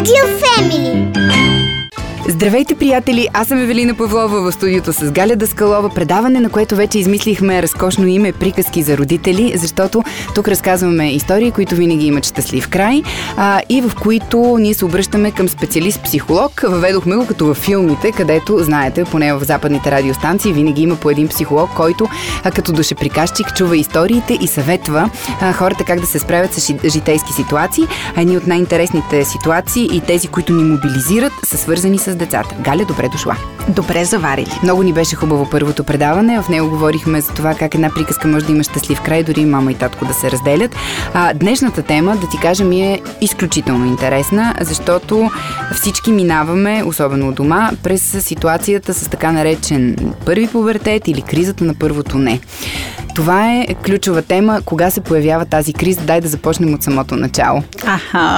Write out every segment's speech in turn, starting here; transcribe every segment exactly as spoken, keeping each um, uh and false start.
Радио Фемили. Здравейте, приятели! Аз съм Евелина Павлова в студиото с Галя Даскалова. Предаване, на което вече измислихме разкошно име "Приказки за родители", защото тук разказваме истории, които винаги имат щастлив край а, и в които ние се обръщаме към специалист-психолог. Въведохме го като във филмите, където, знаете, поне в западните радиостанции винаги има по един психолог, който а, като душеприказчик чува историите и съветва а, хората как да се справят с житейски ситуации. А едни от най-интересните ситуации и тези, които ни мобилизират, са свързани с децата. Галя, добре дошла. Добре заварили. Много ни беше хубаво първото предаване. В него говорихме за това как една приказка може да има щастлив край, дори мама и татко да се разделят. А, днешната тема, да ти кажа, ми е изключително интересна, защото всички минаваме, особено от дома, през ситуацията с така наречен първи пубертет или кризата на първото не. Това е ключова тема. Кога се появява тази криза? Дай да започнем от самото начало. Аха.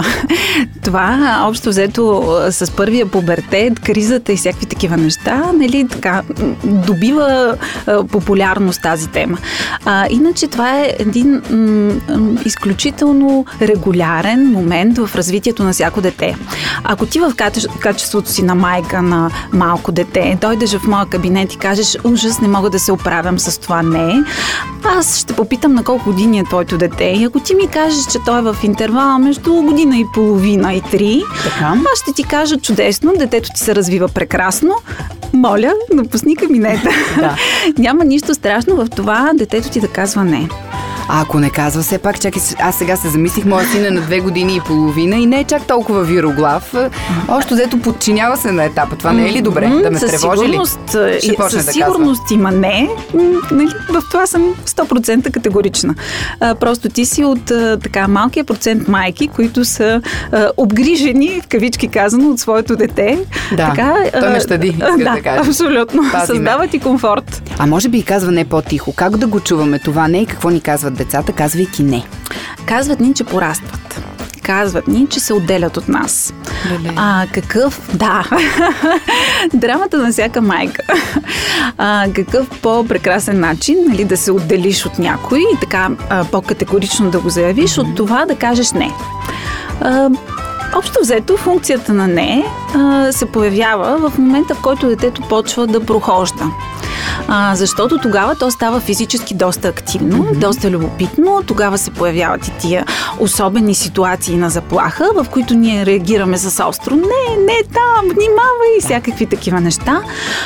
Това, общо взето, с първия пубертет, кризата и всякакви такива неща, нали, така, добива а, популярност тази тема. А, иначе това е един м, м, изключително регулярен момент в развитието на всяко дете. Ако ти в качеството си на майка на малко дете дойдеш в моя кабинет и кажеш: ужас, не мога да се оправям с това не, аз ще попитам на колко години е твоето дете и ако ти ми кажеш, че той е в интервал между година и половина и три, така, аз ще ти кажа: чудесно, детето ти се развива прекрасно, моля, напусни кабинета. Да. Няма нищо страшно в това детето ти да казва не. А ако не казва, все пак, чакай, аз сега се замислих, моя син е на две години и половина и не е чак толкова вироглав. Още взето подчинява се на етапа. Това не е ли добре? Да ме със тревожи сигурност, ли? Ще почне със да сигурност има не. Нали, в това съм сто процента категорична. А, просто ти си от а, така малкия процент майки, които са а, обгрижени, в кавички казано, от своето дете. Да, така, той ме щади, иска да, да кажа. Абсолютно. Пази Създава ме. ти комфорт. А може би и казва не по-тихо. Как да го чуваме това не и какво ни казват децата, казвайки не? Казват ни, че порастват. Казват ни, че се отделят от нас. Леле. А, какъв... Да. Драмата на всяка майка. А, какъв по-прекрасен начин, нали, да се отделиш от някой и така а, по-категорично да го заявиш, mm-hmm. от това да кажеш не. А, Общо взето, функцията на не а, се появява в момента, в който детето почва да прохожда. А, защото тогава то става физически доста активно, mm-hmm. доста любопитно. Тогава се появяват и тия особени ситуации на заплаха, в които ние реагираме с остро: не, не там, внимавай, всякакви такива неща.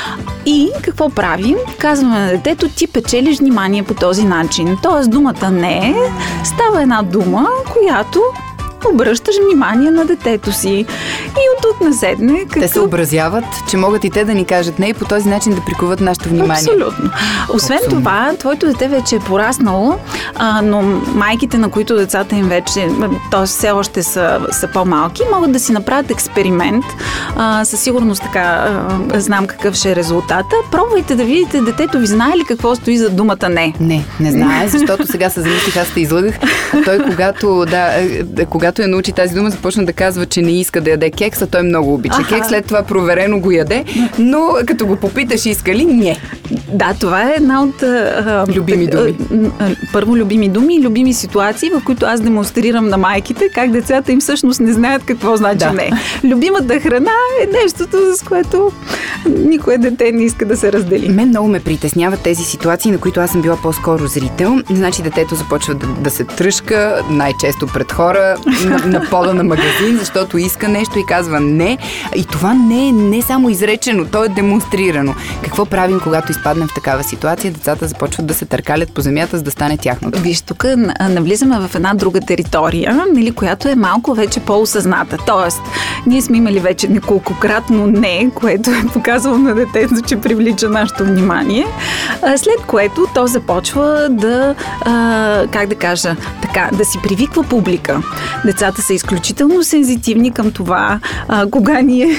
И какво правим? Казваме на детето: ти печелиш внимание по този начин. Тоест думата не става една дума, която обръщаш внимание на детето си. И от тук наседне... Какъв... Те се образяват, че могат и те да ни кажат не и по този начин да приковат нашето внимание. Абсолютно. Освен Абсолютно. това, твоето дете вече е пораснало, а, но майките, на които децата им вече, т.е. все още са, са по-малки, могат да си направят експеримент. А, със сигурност така а, знам какъв ще е резултата. Пробвайте да видите детето ви знае ли какво стои за думата не. Не, не знае, защото сега се замислих, аз те излъгах. А той, когато, да, когато я научи тази дума, започна да казва, че не иска да яде кекс, а той много обича Аха. кекс. След това проверено го яде, но като го попиташ иска ли, не. Да, това е една от... А, любими думи. А, първо, любими думи и любими ситуации, в които аз демонстрирам на майките как децата им всъщност не знаят какво значи да. не. Любимата храна е нещото, с което никое дете не иска да се раздели. Мен много ме притесняват тези ситуации, на които аз съм била по-скоро зрител. Значи детето започва да, да се тръшка, най-често пред хора, на, на пода на магазин, защото иска нещо и казва не. И това не е не само изречено, то е демонстрирано. Какво правим, когато изпаднем в такава ситуация? Децата започват да се търкалят по земята, за да стане тяхното. Виж, тук навлизаме в една друга територия, нали, която е малко вече по-осъзната. Тоест, ние сме имали вече неколкократно не, което е показало на детето, че привлича нашето внимание, след което то започва да, а, как да кажа, така, да си привиква публика. Децата са изключително сензитивни към това, а, кога ние,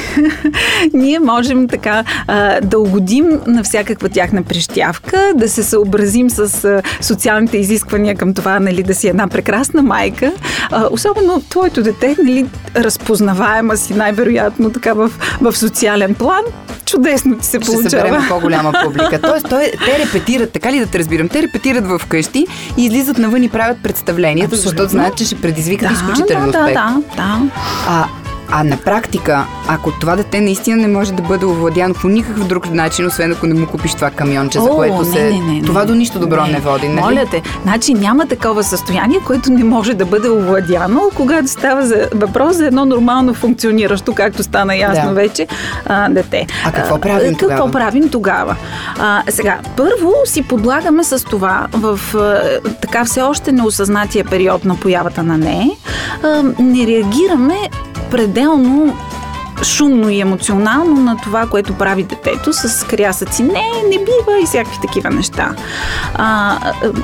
ние можем така а, да угодим на всякаква тяхна прищявка, да се съобразим с а, социалните изисквания към това, нали, да си една прекрасна майка. А, особено твоето дете, нали, разпознаваема си най-вероятно така в, в социален план. Чудесно ти се Ще получава. Ще съберем по-голяма публика. Тоест, той, те репетират, така ли да те разбирам? Те репетират в къщи и излизат навън и правят представленията, защото знаят, че ще предизвикат да, изключителен да, успех. Да, да, да. А, А на практика, ако това дете наистина не може да бъде овладяно по никакъв друг начин, освен ако не му купиш това камионче, О, за което се... Не, не, не, това не, до нищо добро не, не води, нали? Моля те, значи няма такова състояние, което не може да бъде овладяно, когато става за въпрос за едно нормално функциониращо, както стана ясно да. вече, а, дете. А какво правим а, тогава? Какво правим тогава? А, сега, първо си подлагаме с това в а, така все още неосъзнатия период на появата на нея, а, не реагираме пределно шумно и емоционално на това, което прави детето с крясъци. Не, не бива и всякакви такива неща. А,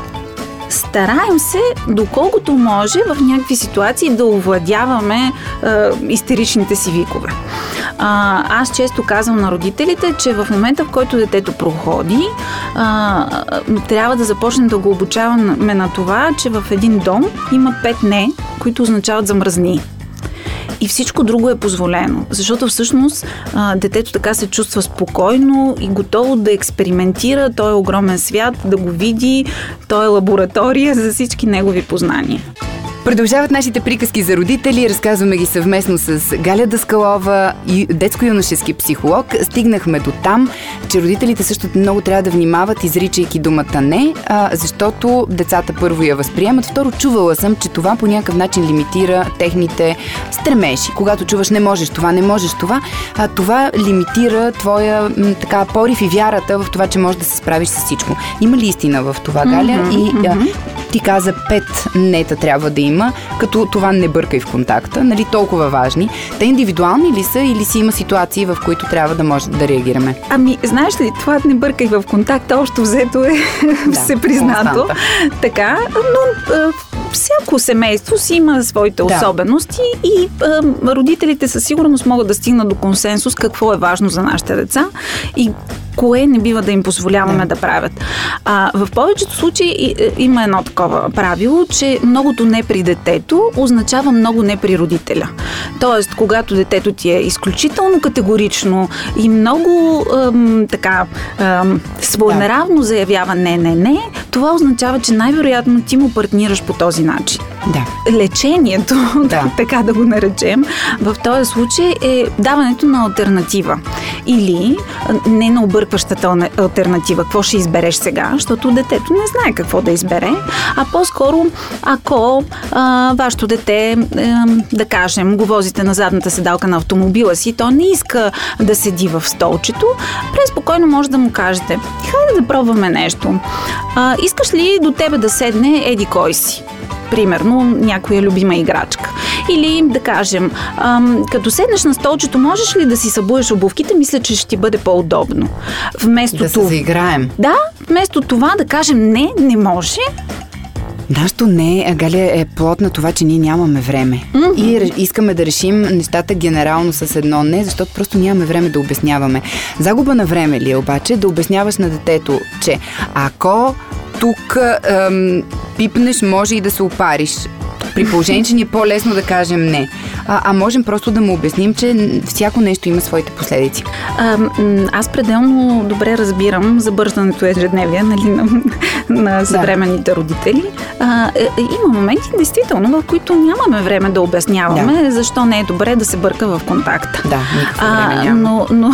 стараем се, доколкото може, в някакви ситуации да овладяваме а, истеричните си викове. А, аз често казвам на родителите, че в момента, в който детето проходи, а, трябва да започнем да го обучаваме на това, че в един дом има пет не, които означават замръзни. И всичко друго е позволено, защото всъщност а, детето така се чувства спокойно и готово да експериментира, той е огромен свят, да го види, той е лаборатория за всички негови познания. Продължават нашите приказки за родители, разказваме ги съвместно с Галя Даскалова, детско-юношески психолог. Стигнахме до там, че родителите също много трябва да внимават, изричайки думата не, а, защото децата първо я възприемат. Второ, чувала съм, че това по някакъв начин лимитира техните стремежи. Когато чуваш не можеш това, не можеш това, а, това лимитира твоя м, така порив и вярата в това, че можеш да се справиш с всичко. Има ли истина в това, Галя? Mm-hmm, и а, mm-hmm. ти каза пет нета трябва да има, като това не бъркай в контакта, нали, толкова важни. Те индивидуални ли са или си има ситуации, в които трябва да може да реагираме? Ами, знаеш ли, това не бъркай в контакта, още взето е да, всепризнато. Така, но а, всяко семейство си има своите да. особености и а, родителите със сигурност могат да стигнат до консенсус какво е важно за нашите деца и кое не бива да им позволяваме да, да правят. А, в повечето случаи има едно такова правило, че многото не при детето означава много не при родителя. Тоест, когато детето ти е изключително категорично и много ем, така ем, своенравно да. заявява не, не, не, това означава, че най-вероятно ти му партнираш по този начин. Да. Лечението, да. така да го наречем, в този случай е даването на алтернатива. Или не на объркващата алтернатива, какво ще избереш сега, защото детето не знае какво да избере, а по-скоро, ако а, вашето дете, е, да кажем, го возите на задната седалка на автомобила си, то не иска да седи в столчето, преспокойно може да му кажете: хайде да пробваме нещо. А, искаш ли до тебе да седне еди кой си? Примерно, някоя любима играчка. Или, да кажем, ам, като седнеш на столчето, можеш ли да си събуеш обувките? Мисля, че ще ти бъде по-удобно. Вместо да това... се заиграем. Да, вместо това да кажем не, не може. Нашето не, Галя, е плод на това, че ние нямаме време. Mm-hmm. И искаме да решим нещата генерално с едно не, защото просто нямаме време да обясняваме. Загуба на време ли е обаче да обясняваш на детето, че ако тук ем, пипнеш, може и да се опариш. При положение, че ни е по-лесно да кажем не. А, а можем просто да му обясним, че всяко нещо има своите последици. А, аз пределно добре разбирам забързането ежедневие, нали, на, на съвременните да. родители. А, е, има моменти, действително, в които нямаме време да обясняваме, да. защо не е добре да се бърка в контакта. Да, никакво време няма. Но, но,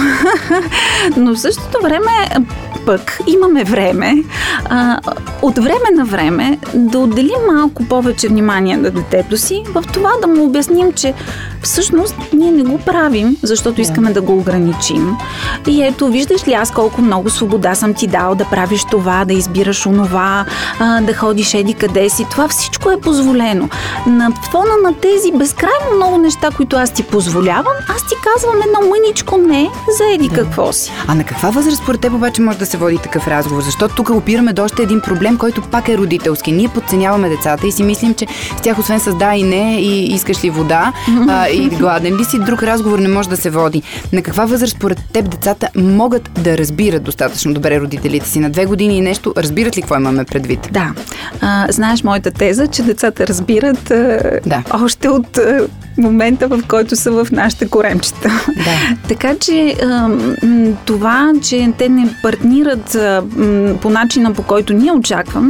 но в същото време пък имаме време а, от време на време да отделим малко повече внимание на детето си, в това да му обясним, че всъщност ние не го правим, защото искаме да го ограничим. И ето, виждаш ли аз колко много свобода съм ти дал да правиш това, да избираш онова, а, да ходиш еди къде си. Това всичко е позволено. На фона на тези безкрайно много неща, които аз ти позволявам, аз ти казвам едно мъничко не за еди да. какво си. А на каква възраст според теб обаче може да се води такъв разговор? Защото тук опираме до още един проблем, който пак е родителски. Ние подценяваме децата и си мислим, че с тях освен с да и не и искаш ли вода а, и гладен ли си, друг разговор не може да се води. На каква възраст според теб децата могат да разбират достатъчно добре родителите си? На две години и нещо, разбират ли какво имаме предвид? Да. А, знаеш моята теза, че децата разбират а, да. още от а, момента, в който са в нашите коремчета. Да. Така че това, че те не партнират по начина, по който ние очакваме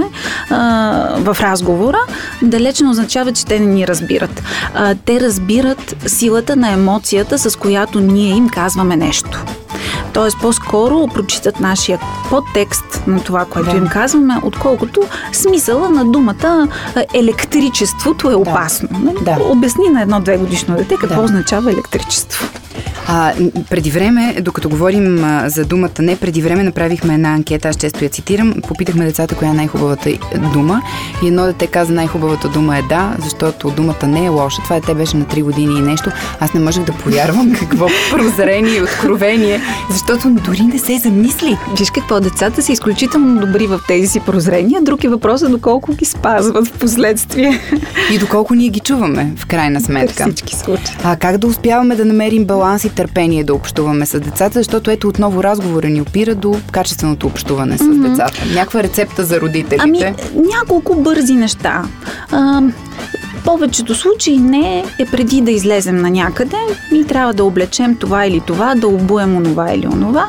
в разговора, далеч не означава, че те не ни разбират. Те разбират силата на емоцията, с която ние им казваме нещо. Тоест, по-скоро прочитат нашия подтекст на това, което да. им казваме, отколкото смисъла на думата електричеството е опасно. Да. Да. Обясни на едно-две годишно дете какво да. означава електричество. А, преди време, докато говорим а, за думата не, преди време направихме една анкета, аз често я цитирам, попитахме децата коя е най-хубавата дума и едно дете каза най-хубавата дума е да, защото думата не е лоша. Това дете беше на три години и нещо. Аз не можех да повярвам какво прозрение и откровение, защото дори не се замисли. Виж какво, децата са изключително добри в тези си прозрения, друг е въпросът доколко ги спазват в последствие. И доколко ние ги чуваме, в крайна сметка. В всички случаи. А как да успяваме да намерим баланс и търпение да общуваме с децата, защото ето отново разговора ни опира до качественото общуване с mm-hmm. децата. Някаква рецепта за родителите? Ами, няколко бързи неща. А, повечето случаи не е преди да излезем на някъде и трябва да облечем това или това, да обуем онова или онова.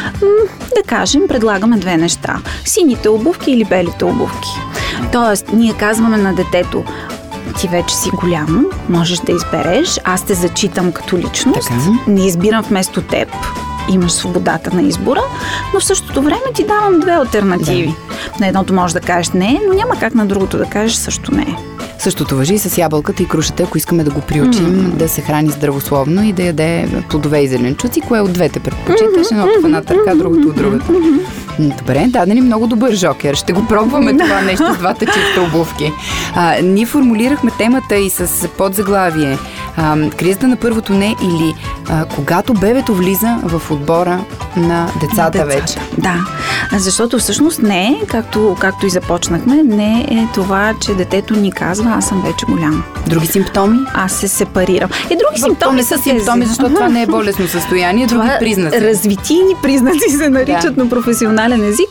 Да кажем, предлагаме две неща. Сините обувки или белите обувки. Тоест, ние казваме на детето: ти вече си голям, можеш да избереш, аз те зачитам като личност, така. Не избирам вместо теб, имаш свободата на избора, но в същото време ти давам две алтернативи. Да. На едното можеш да кажеш не, но няма как на другото да кажеш също не. Същото важи и с ябълката и крушата, ако искаме да го приучим mm-hmm. да се храни здравословно и да яде плодове и зеленчуци, кое от двете предпочиташ, едното в едната ръка, другото от другата. Добре, даде ни много добър жокер. Ще го пробваме това нещо с двата чифта обувки. А, ние формулирахме темата и с подзаглавие. А, кризата на първото не или а, когато бебето влиза в отбора на децата, децата вече. Да, защото всъщност не, както, както и започнахме, не е това, че детето ни казва: аз съм вече голям. Други симптоми? Аз се сепарирам. Е, други това симптоми са симптоми, тези. защото това не е болестно състояние, други това признаци. Развитийни признаци се наричат да. на професионален език.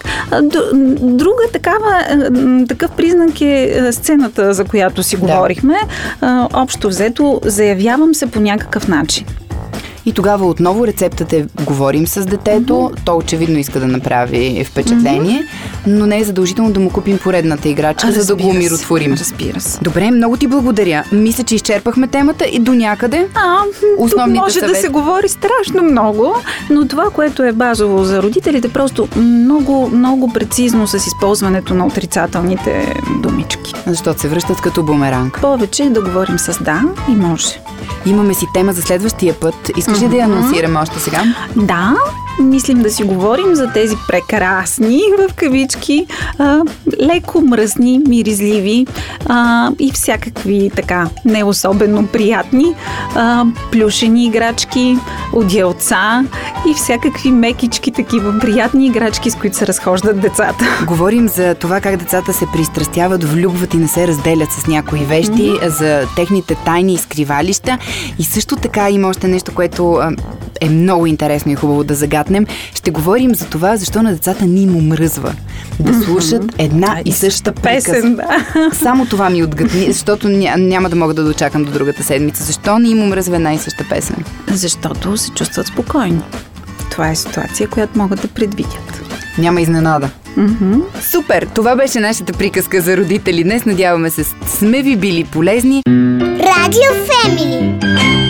Друга такава, такъв признак е сцената, за която си да. говорихме. Общо взето, заявявам се по някакъв начин. И тогава отново рецептата е: говорим с детето, mm-hmm. то очевидно иска да направи впечатление, mm-hmm. но не е задължително да му купим поредната играчка, за да го умиротворим. Разбира се. Добре, много ти благодаря. Мисля, че изчерпахме темата и до някъде а, основните може съвети. Да се говори страшно много, но това, което е базово за родителите, просто много, много прецизно с използването на отрицателните думички. Защото се връщат като бумеранг. Повече да говорим с да и може. Имаме си тема за следващия път. Искаш ли mm-hmm. да я анонсираме още сега? Да, мислим да си говорим за тези прекрасни, в кавички, а, леко мръсни, миризливи а, и всякакви така не особено приятни а, плюшени играчки, одеялца и всякакви мекички, такива приятни играчки, с които се разхождат децата. Говорим за това как децата се пристрастяват, влюбват и не се разделят с някои вещи, mm-hmm. за техните тайни изкривалища. И също така има още нещо, което а, е много интересно и хубаво да загатнем. Ще говорим за това, защо на децата ни им омръзва да слушат една а, и съща песен. Да. Само това ми отгътни, защото ня, няма да мога да дочакам до другата седмица. Защо ни им омръзва една и съща песен? Защото се чувстват спокойни. Това е ситуация, която могат да предвидят. Няма изненада. Mm-hmm. Супер! Това беше нашата приказка за родители. Днес надяваме се, сме ви били полезни. Радио Фемили.